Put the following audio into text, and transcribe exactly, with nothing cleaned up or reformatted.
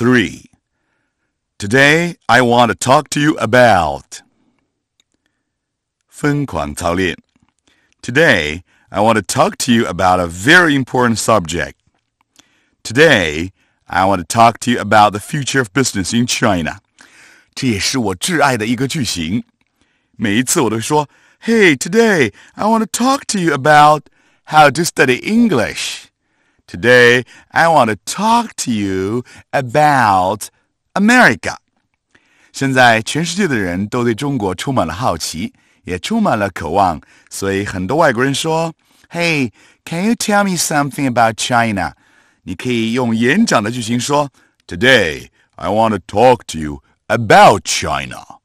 three. Today, I want to talk to you about 疯狂操练 Today, I want to talk to you about a very important subject. Today, I want to talk to you about the future of business in China. 这也是我挚爱的一个句型。每一次我都说 Hey, today, I want to talk to you about how to study English. Today, I want to talk to you about America. 现在全世界的人都对中国充满了好奇，也充满了渴望，所以很多外国人说 Hey, can you tell me something about China? 你可以用演讲的句型说 Today, I want to talk to you about China.